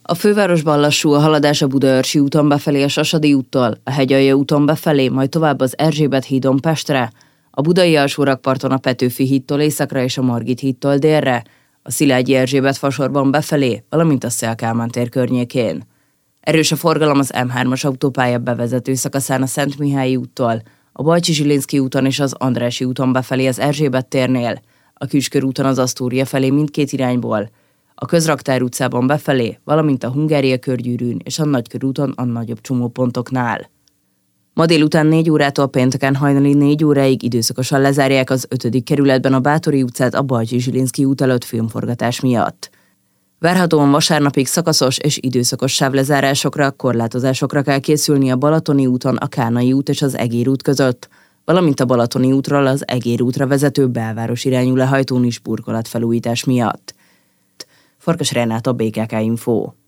A fővárosban lassú a haladás a Budaörsi úton befelé a Sasadi úttól, a Hegyalja úton befelé, majd tovább az Erzsébet hídon Pestre, a budai alsórakparton a Petőfi hídtól északra és a Margit hídtól délre, a Szilágyi Erzsébet fasorban befelé, valamint a Széll Kálmán tér környékén. Erős a forgalom az M3-as autópálya bevezető szakaszán a Szentmihályi úttól, a Bajcsy-Zsilinszky úton és az Andrássy úton befelé az Erzsébet térnél, a Küskörúton az Asztória felé mindkét irányból, a Közraktár utcában befelé, valamint a Hungária körgyűrűn és a Nagykörúton a nagyobb csomópontoknál. Ma délután 4 órától pénteken hajnali 4 óráig időszakosan lezárják az 5. kerületben a Báthori utcát a Bajcsy-Zsilinszky út előtt filmforgatás miatt. Várhatóan vasárnapig szakaszos és időszakos sávlezárásokra, korlátozásokra kell készülni a Balatoni úton a Kánai út és az Egér út között, valamint a Balatoni útról az Egér útra vezető belváros irányú lehajtón is burkolatfelújítás miatt. Farkas Renáta, BKK Info.